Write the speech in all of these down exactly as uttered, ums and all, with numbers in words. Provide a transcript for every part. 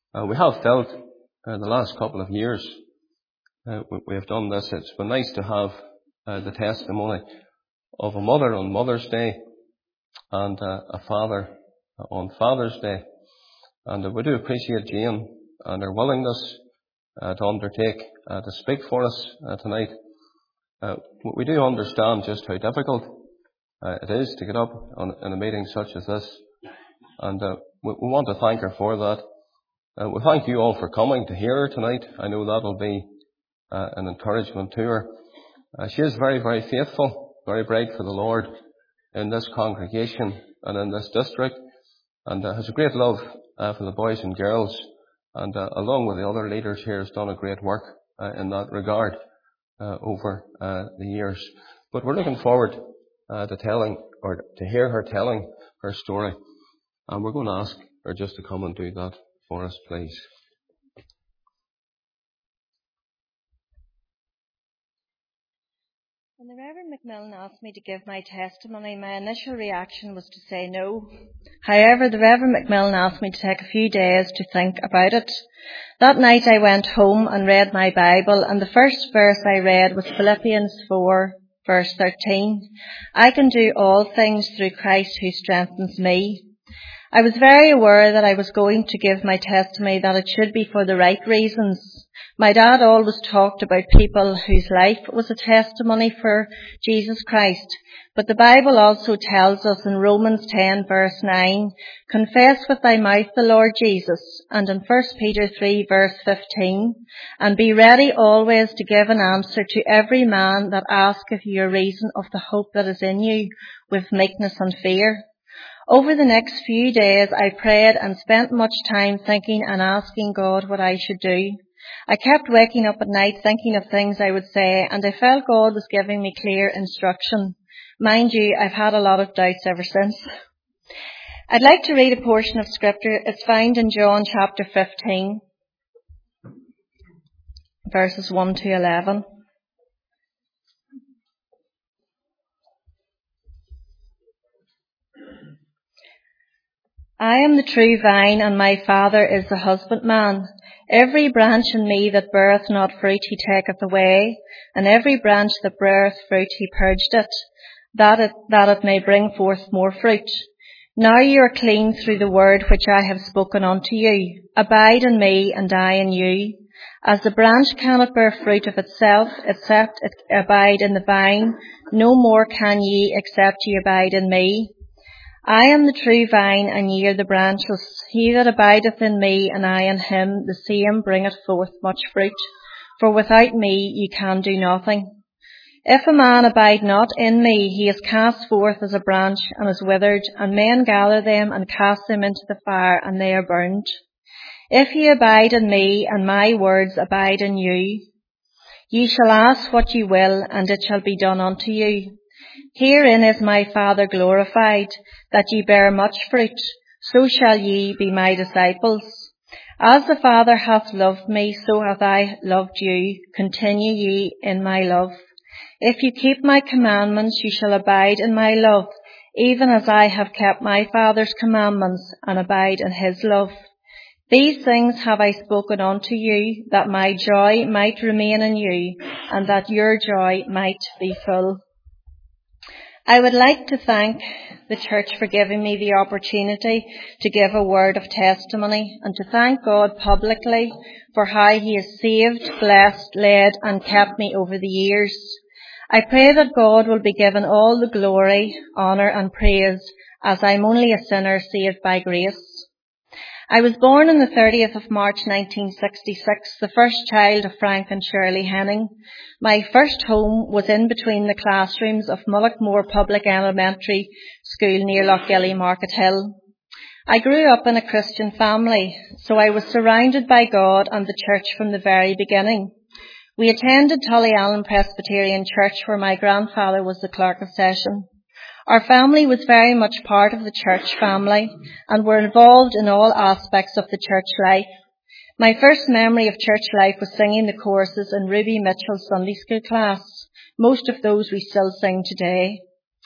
Uh, we have felt uh, the last couple of years uh, we, we have done this. It's been nice to have uh, the testimony of a mother on Mother's Day and uh, a father on Father's Day. And uh, we do appreciate Jane and her willingness uh, to undertake uh, to speak for us uh, tonight. Uh, we do understand just how difficult uh, it is to get up on, in a meeting such as this. And uh, we, we want to thank her for that. Uh, we thank you all for coming to hear her tonight. I know that will be uh, an encouragement to her. Uh, she is very, very faithful, very bright for the Lord in this congregation and in this district, and uh, has a great love uh, for the boys and girls, and uh, along with the other leaders here has done a great work uh, in that regard uh, over uh, the years. But we're looking forward uh, to telling, or to hear her telling her story, and we're going to ask her just to come and do that for us, please. When the Reverend Macmillan asked me to give my testimony, my initial reaction was to say no. However, the Reverend Macmillan asked me to take a few days to think about it. That night I went home and read my Bible, and the first verse I read was Philippians four, verse thirteen. I can do all things through Christ who strengthens me. I was very aware that I was going to give my testimony, that it should be for the right reasons. My dad always talked about people whose life was a testimony for Jesus Christ. But the Bible also tells us in Romans ten verse nine, confess with thy mouth the Lord Jesus, and in First Peter three verse fifteen, and be ready always to give an answer to every man that asketh you a reason of the hope that is in you, with meekness and fear. Over the next few days I prayed and spent much time thinking and asking God what I should do. I kept waking up at night thinking of things I would say, and I felt God was giving me clear instruction. Mind you, I've had a lot of doubts ever since. I'd like to read a portion of scripture. It's found in John chapter fifteen, verses one to eleven. I am the true vine, and my Father is the husbandman. Every branch in me that beareth not fruit he taketh away, and every branch that beareth fruit he purged it, that it, that it may bring forth more fruit. Now you are clean through the word which I have spoken unto you. Abide in me, and I in you. As the branch cannot bear fruit of itself, except it abide in the vine, no more can ye, except ye abide in me. I am the true vine, and ye are the branches. He that abideth in me, and I in him, the same bringeth forth much fruit. For without me ye can do nothing. If a man abide not in me, he is cast forth as a branch, and is withered, and men gather them, and cast them into the fire, and they are burned. If ye abide in me, and my words abide in you, ye shall ask what ye will, and it shall be done unto you. Herein is my Father glorified, that ye bear much fruit, so shall ye be my disciples. As the Father hath loved me, so hath I loved you. Continue ye in my love. If you keep my commandments, you shall abide in my love, even as I have kept my Father's commandments, and abide in his love. These things have I spoken unto you, that my joy might remain in you, and that your joy might be full. I would like to thank the church for giving me the opportunity to give a word of testimony, and to thank God publicly for how he has saved, blessed, led and kept me over the years. I pray that God will be given all the glory, honour and praise, as I am only a sinner saved by grace. I was born on the thirtieth of March nineteen sixty-six, the first child of Frank and Shirley Henning. My first home was in between the classrooms of Mullockmore Public Elementary School near Lochgilly, Market Hill. I grew up in a Christian family, so I was surrounded by God and the church from the very beginning. We attended Tullyallen Presbyterian Church, where my grandfather was the clerk of session. Our family was very much part of the church family, and were involved in all aspects of the church life. My first memory of church life was singing the choruses in Ruby Mitchell's Sunday school class. Most of those we still sing today.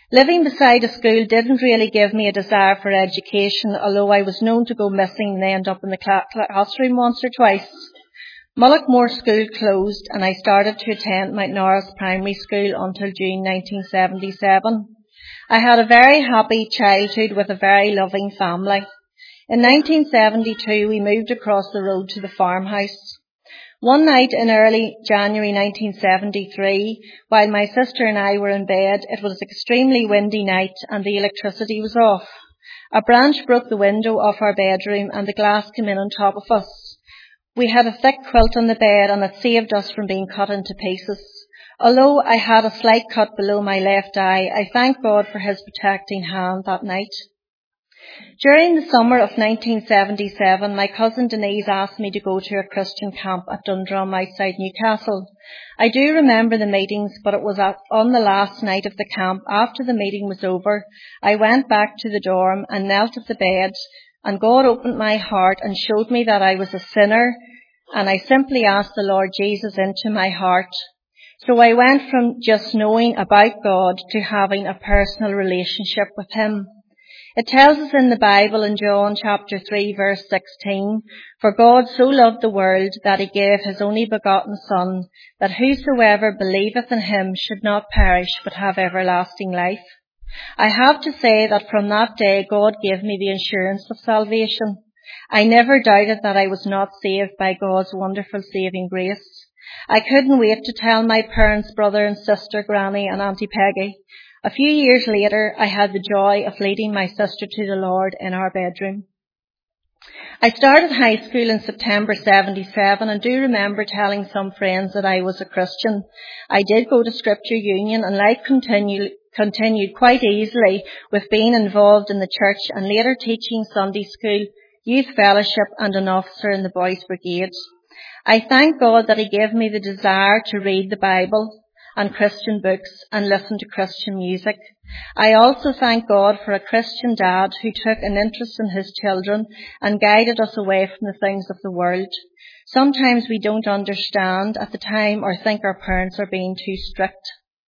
Living beside a school didn't really give me a desire for education, although I was known to go missing and end up in the cl- classroom once or twice. Mullaghmore School closed and I started to attend Mount Norris Primary School until June nineteen seventy-seven. I had a very happy childhood with a very loving family. In nineteen seventy-two we moved across the road to the farmhouse. One night in early January nineteen seventy-three, while my sister and I were in bed, it was an extremely windy night and the electricity was off. A branch broke the window off our bedroom and the glass came in on top of us. We had a thick quilt on the bed and it saved us from being cut into pieces. Although I had a slight cut below my left eye, I thank God for his protecting hand that night. During the summer of nineteen seventy-seven, my cousin Denise asked me to go to a Christian camp at Dundrum outside Newcastle. I do remember the meetings, but it was at, on the last night of the camp, after the meeting was over, I went back to the dorm and knelt at the bed, and God opened my heart and showed me that I was a sinner, and I simply asked the Lord Jesus into my heart. So I went from just knowing about God to having a personal relationship with him. It tells us in the Bible in John chapter three verse sixteen, "For God so loved the world that he gave his only begotten Son, that whosoever believeth in him should not perish but have everlasting life." I have to say that from that day God gave me the assurance of salvation. I never doubted that I was not saved by God's wonderful saving grace. I couldn't wait to tell my parents, brother and sister, Granny and Auntie Peggy. A few years later, I had the joy of leading my sister to the Lord in our bedroom. I started high school in September seventy-seven and do remember telling some friends that I was a Christian. I did go to Scripture Union and life continued, continued quite easily with being involved in the church and later teaching Sunday school, youth fellowship and an officer in the Boys Brigade. I thank God that he gave me the desire to read the Bible and Christian books and listen to Christian music. I also thank God for a Christian dad who took an interest in his children and guided us away from the things of the world. Sometimes we don't understand at the time or think our parents are being too strict.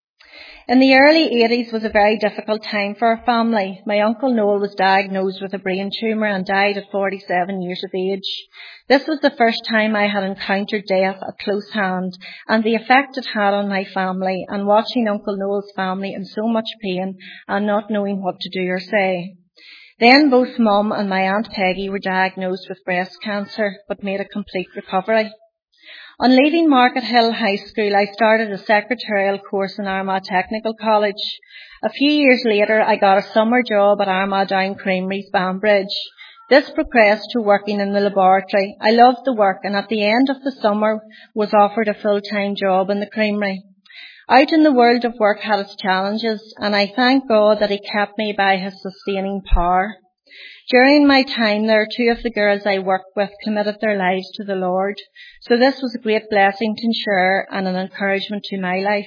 In the early eighties was a very difficult time for our family. My Uncle Noel was diagnosed with a brain tumour and died at forty-seven years of age. This was the first time I had encountered death at close hand and the effect it had on my family, and watching Uncle Noel's family in so much pain and not knowing what to do or say. Then both Mum and my Aunt Peggy were diagnosed with breast cancer but made a complete recovery. On leaving Market Hill High School, I started a secretarial course in Armagh Technical College. A few years later, I got a summer job at Armagh Down Creameries, Banbridge. This progressed to working in the laboratory. I loved the work and at the end of the summer was offered a full-time job in the creamery. Out in the world of work had its challenges, and I thank God that he kept me by his sustaining power. During my time there, two of the girls I worked with committed their lives to the Lord, so this was a great blessing to share and an encouragement to my life.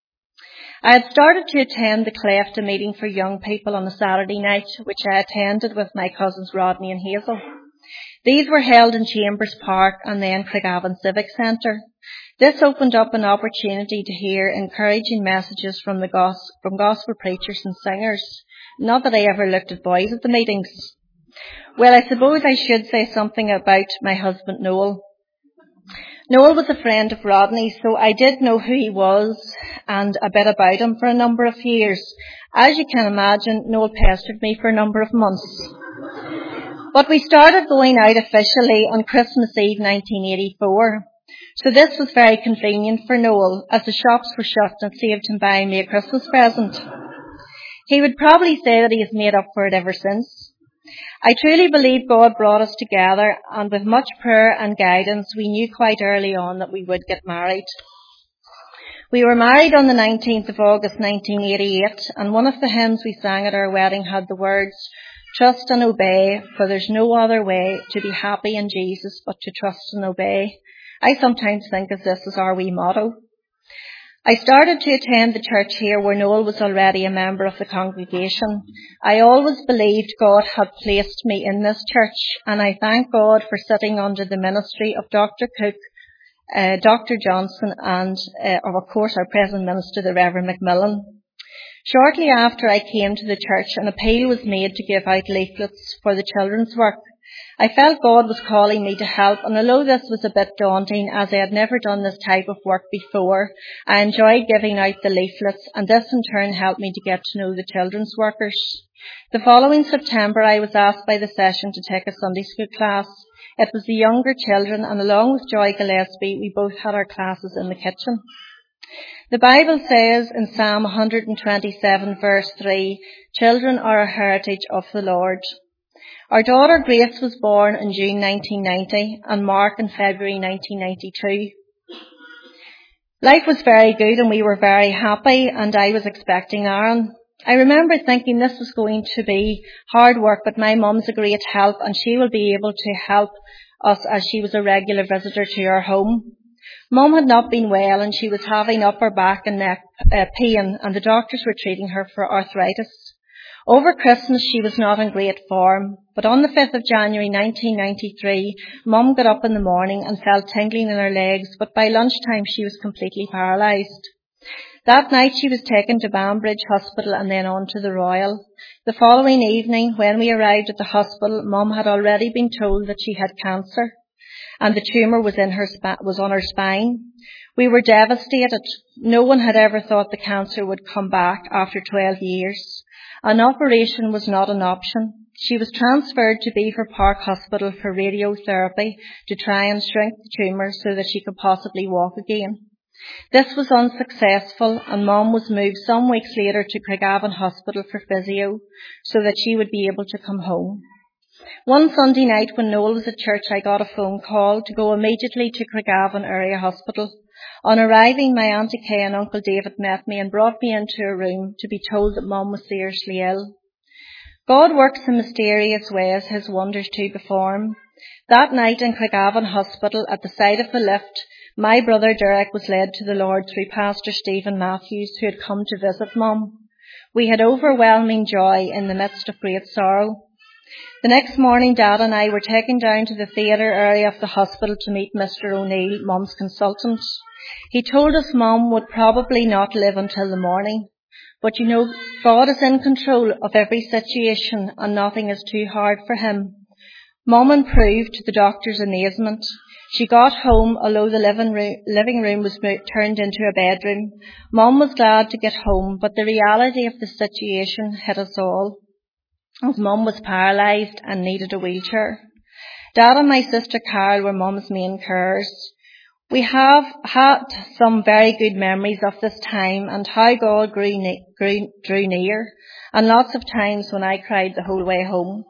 I had started to attend the Clefta meeting for young people on a Saturday night, which I attended with my cousins Rodney and Hazel. These were held in Chambers Park and then Craigavon Civic Centre. This opened up an opportunity to hear encouraging messages from the gos- from gospel preachers and singers. Not that I ever looked at boys at the meetings. Well, I suppose I should say something about my husband Noel. Noel was a friend of Rodney's, so I did know who he was and a bit about him for a number of years. As you can imagine, Noel pestered me for a number of months. But we started going out officially on Christmas Eve nineteen eighty-four. So this was very convenient for Noel, as the shops were shut and saved him buying me a Christmas present. He would probably say that he has made up for it ever since. I truly believe God brought us together, and with much prayer and guidance, we knew quite early on that we would get married. We were married on the nineteenth of August nineteen eighty-eight, and one of the hymns we sang at our wedding had the words, "Trust and obey, for there's no other way to be happy in Jesus but to trust and obey." I sometimes think of this as our wee motto. I started to attend the church here where Noel was already a member of the congregation. I always believed God had placed me in this church, and I thank God for sitting under the ministry of Doctor Cook, uh, Doctor Johnson, and uh, of course our present minister, the Reverend Macmillan. Shortly after I came to the church, an appeal was made to give out leaflets for the children's work. I felt God was calling me to help, and although this was a bit daunting as I had never done this type of work before, I enjoyed giving out the leaflets, and this in turn helped me to get to know the children's workers. The following September I was asked by the session to take a Sunday school class. It was the younger children, and along with Joy Gillespie, we both had our classes in the kitchen. The Bible says in Psalm one twenty-seven verse three, "Children are a heritage of the Lord." Our daughter Grace was born in June nineteen ninety and Mark in February nineteen ninety-two. Life was very good and we were very happy, and I was expecting Aaron. I remember thinking this was going to be hard work, but my mum's a great help and she will be able to help us as she was a regular visitor to our home. Mum had not been well and she was having upper back and neck uh, pain, and the doctors were treating her for arthritis. Over Christmas she was not in great form, but on the fifth of January nineteen ninety-three, Mum got up in the morning and felt tingling in her legs, but by lunchtime she was completely paralysed. That night she was taken to Banbridge Hospital and then on to the Royal. The following evening, when we arrived at the hospital, Mum had already been told that she had cancer, and the tumour was in her sp- was on her spine. We were devastated. No one had ever thought the cancer would come back after twelve years. An operation was not an option. She was transferred to Belvoir Park Hospital for radiotherapy to try and shrink the tumour so that she could possibly walk again. This was unsuccessful, and Mum was moved some weeks later to Craigavon Hospital for physio so that she would be able to come home. One Sunday night when Noel was at church, I got a phone call to go immediately to Craigavon Area Hospital. On arriving, my Auntie Kay and Uncle David met me and brought me into a room to be told that Mum was seriously ill. God works in mysterious ways his wonders to perform. That night in Craigavon Hospital, at the side of the lift, my brother Derek was led to the Lord through Pastor Stephen Matthews, who had come to visit Mum. We had overwhelming joy in the midst of great sorrow. The next morning, Dad and I were taken down to the theatre area of the hospital to meet Mister O'Neill, Mum's consultant. He told us Mum would probably not live until the morning. But you know, God is in control of every situation and nothing is too hard for him. Mum improved to the doctor's amazement. She got home, although the living room, living room was turned into a bedroom. Mum was glad to get home, but the reality of the situation hit us all, as Mum was paralysed and needed a wheelchair. Dad and my sister Carol were Mum's main carers. We have had some very good memories of this time and how God grew, ne- grew, drew near, and lots of times when I cried the whole way home.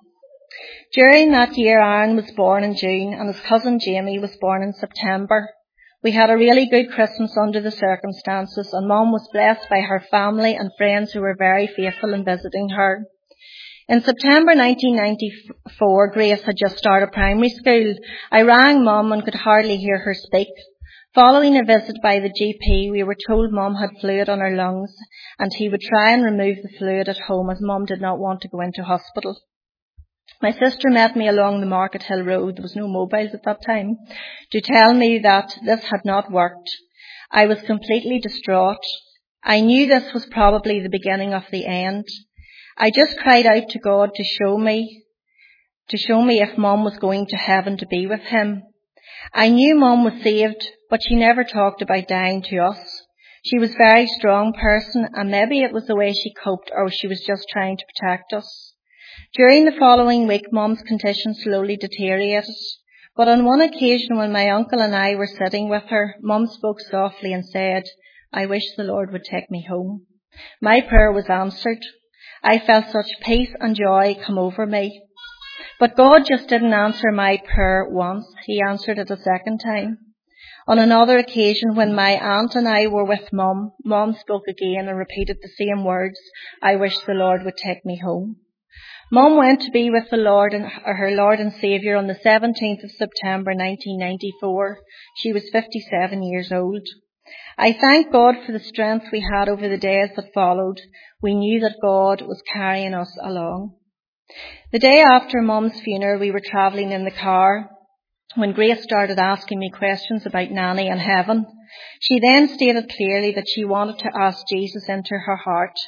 During that year, Aaron was born in June and his cousin Jamie was born in September. We had a really good Christmas under the circumstances, and Mum was blessed by her family and friends who were very faithful in visiting her. In September nineteen ninety-four, Grace had just started primary school. I rang Mum and could hardly hear her speak. Following a visit by the G P, we were told Mum had fluid on her lungs and he would try and remove the fluid at home as Mum did not want to go into hospital. My sister met me along the Market Hill Road, there was no mobiles at that time, to tell me that this had not worked. I was completely distraught. I knew this was probably the beginning of the end. I just cried out to God to show me, to show me if Mum was going to heaven to be with him. I knew Mum was saved, but she never talked about dying to us. She was a very strong person, and maybe it was the way she coped, or she was just trying to protect us. During the following week, Mum's condition slowly deteriorated. But on one occasion when my uncle and I were sitting with her, Mum spoke softly and said, "I wish the Lord would take me home." My prayer was answered. I felt such peace and joy come over me. But God just didn't answer my prayer once. He answered it a second time. On another occasion, when my aunt and I were with Mum, Mum spoke again and repeated the same words, "I wish the Lord would take me home." Mum went to be with the Lord and her Lord and Saviour on the seventeenth of September nineteen ninety-four. She was fifty-seven years old. I thank God for the strength we had over the days that followed. We knew that God was carrying us along. The day after Mum's funeral, we were travelling in the car when Grace started asking me questions about Nanny and heaven. She then stated clearly that she wanted to ask Jesus into her heart.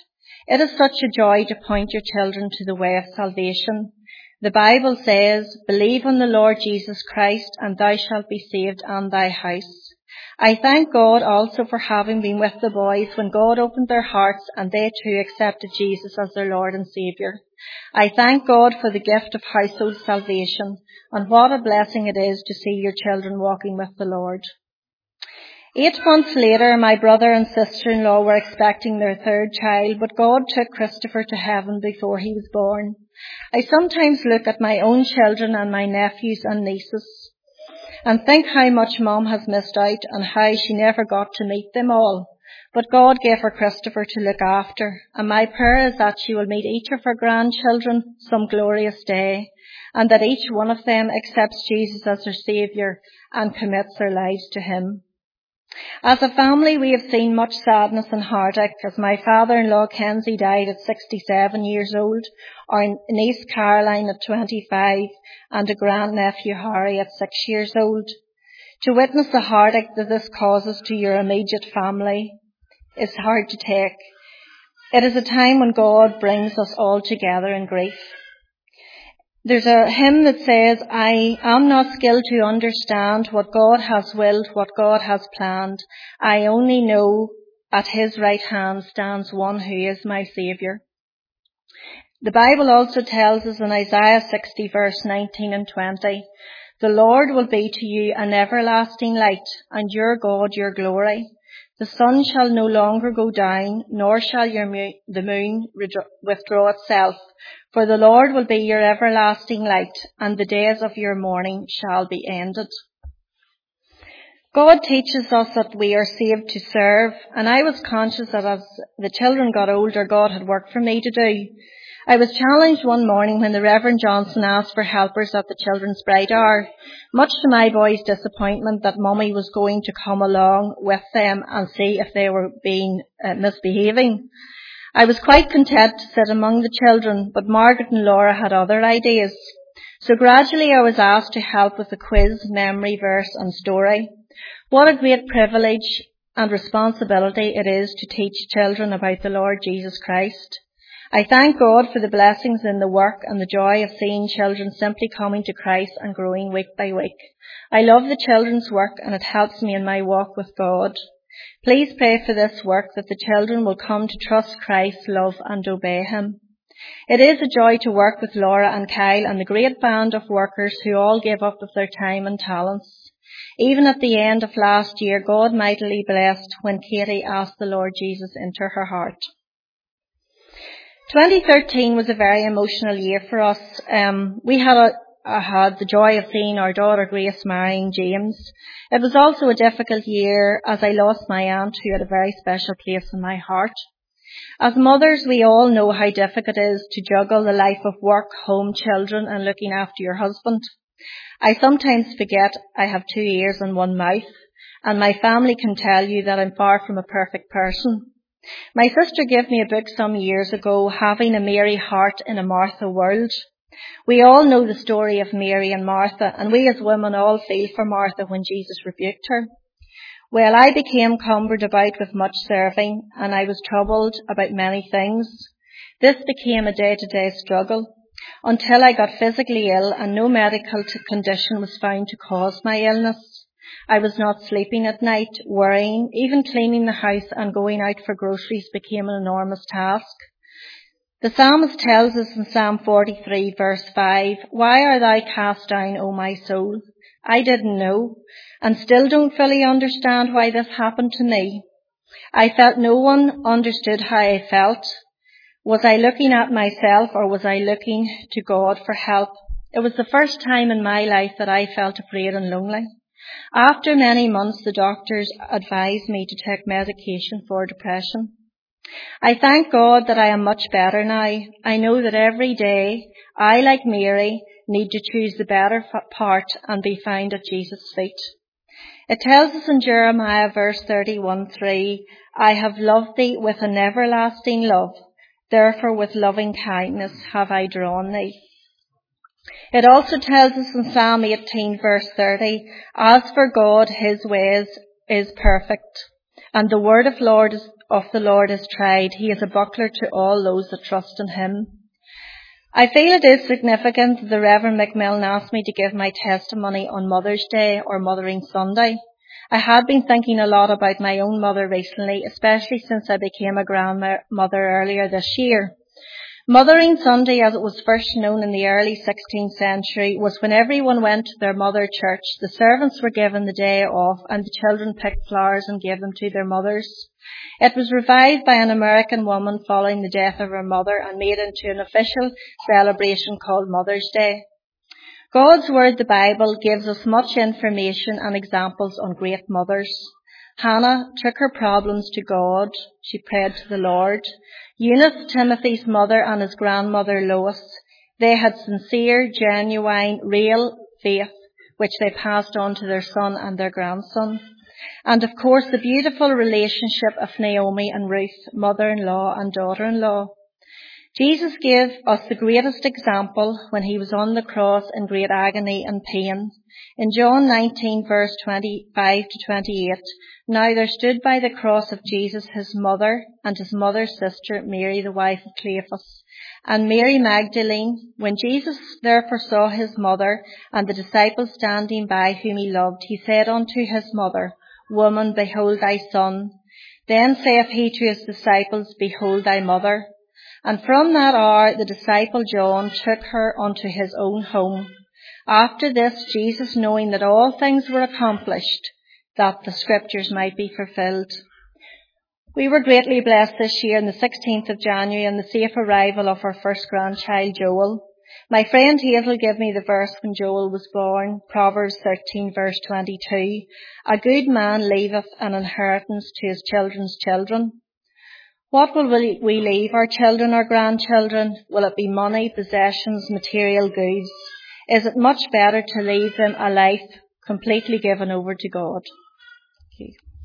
It is such a joy to point your children to the way of salvation. The Bible says, "Believe on the Lord Jesus Christ, and thou shalt be saved and thy house." I thank God also for having been with the boys when God opened their hearts and they too accepted Jesus as their Lord and Saviour. I thank God for the gift of household salvation, and what a blessing it is to see your children walking with the Lord. Eight months later, my brother and sister-in-law were expecting their third child, but God took Christopher to heaven before he was born. I sometimes look at my own children and my nephews and nieces and think how much Mum has missed out and how she never got to meet them all. But God gave her Christopher to look after, and my prayer is that she will meet each of her grandchildren some glorious day, and that each one of them accepts Jesus as their Saviour and commits their lives to him. As a family, we have seen much sadness and heartache as my father-in-law Kenzie died at sixty-seven years old, our niece Caroline at twenty-five, and a grandnephew Harry at six years old. To witness the heartache that this causes to your immediate family is hard to take. It is a time when God brings us all together in grief. There's a hymn that says, "I am not skilled to understand what God has willed, what God has planned. I only know at his right hand stands one who is my Saviour." The Bible also tells us in Isaiah sixty verse nineteen and twenty, "The Lord will be to you an everlasting light, and your God your glory. The sun shall no longer go down, nor shall your mo- the moon withdraw itself. For the Lord will be your everlasting light, and the days of your mourning shall be ended." God teaches us that we are saved to serve, and I was conscious that as the children got older, God had work for me to do. I was challenged one morning when the Reverend Johnson asked for helpers at the Children's Bright Hour, much to my boys' disappointment that Mummy was going to come along with them and see if they were being uh, misbehaving. I was quite content to sit among the children, but Margaret and Laura had other ideas. So gradually I was asked to help with the quiz, memory, verse and story. What a great privilege and responsibility it is to teach children about the Lord Jesus Christ. I thank God for the blessings in the work and the joy of seeing children simply coming to Christ and growing week by week. I love the children's work and it helps me in my walk with God. Please pray for this work that the children will come to trust Christ, love and obey him. It is a joy to work with Laura and Kyle and the great band of workers who all gave up of their time and talents. Even at the end of last year, God mightily blessed when Katie asked the Lord Jesus into her heart. twenty thirteen was a very emotional year for us. Um, we had a, I had the joy of seeing our daughter Grace marrying James. It was also a difficult year as I lost my aunt who had a very special place in my heart. As mothers, we all know how difficult it is to juggle the life of work, home, children and looking after your husband. I sometimes forget I have two ears and one mouth, and my family can tell you that I'm far from a perfect person. My sister gave me a book some years ago, Having a Mary Heart in a Martha World. We all know the story of Mary and Martha, and we as women all feel for Martha when Jesus rebuked her. Well, I became cumbered about with much serving, and I was troubled about many things. This became a day-to-day struggle, until I got physically ill and no medical condition was found to cause my illness. I was not sleeping at night, worrying, even cleaning the house and going out for groceries became an enormous task. The psalmist tells us in Psalm forty-three verse five, "Why art thou cast down, O my soul?" I didn't know, and still don't fully understand why this happened to me. I felt no one understood how I felt. Was I looking at myself or was I looking to God for help? It was the first time in my life that I felt afraid and lonely. After many months, the doctors advised me to take medication for depression. I thank God that I am much better now. I know that every day, I, like Mary, need to choose the better part and be found at Jesus' feet. It tells us in Jeremiah verse thirty-one three, "I have loved thee with an everlasting love. Therefore with loving kindness have I drawn thee." It also tells us in Psalm eighteen verse thirty, "As for God, his ways is perfect, and the word of Lord is, of the Lord is tried. He is a buckler to all those that trust in him. I feel it is significant that the Reverend Macmillan asked me to give my testimony on Mother's Day or Mothering Sunday. I had been thinking a lot about my own mother recently, especially since I became a grandmother earlier this year. Mothering Sunday, as it was first known in the early sixteenth century, was when everyone went to their mother church, the servants were given the day off, and the children picked flowers and gave them to their mothers. It was revived by an American woman following the death of her mother and made into an official celebration called Mother's Day. God's Word, the Bible, gives us much information and examples on great mothers. Hannah took her problems to God. She prayed to the Lord. Eunice, Timothy's mother, and his grandmother Lois, they had sincere, genuine, real faith, which they passed on to their son and their grandson. And of course, the beautiful relationship of Naomi and Ruth, mother-in-law and daughter-in-law. Jesus gave us the greatest example when he was on the cross in great agony and pain. In John nineteen, verse twenty-five to twenty-eight, now there stood by the cross of Jesus his mother and his mother's sister, Mary, the wife of Cleophas, and Mary Magdalene. When Jesus therefore saw his mother and the disciples standing by whom he loved, he said unto his mother, Woman, behold thy son. Then saith he to his disciples, Behold thy mother. And from that hour the disciple John took her unto his own home. After this, Jesus, knowing that all things were accomplished, that the scriptures might be fulfilled. We were greatly blessed this year on the sixteenth of January in the safe arrival of our first grandchild, Joel. My friend Hazel gave me the verse when Joel was born, Proverbs thirteen, verse twenty-two. A good man leaveth an inheritance to his children's children. What will we leave our children or grandchildren? Will it be money, possessions, material goods? Is it much better to leave them a life completely given over to God? Thank you.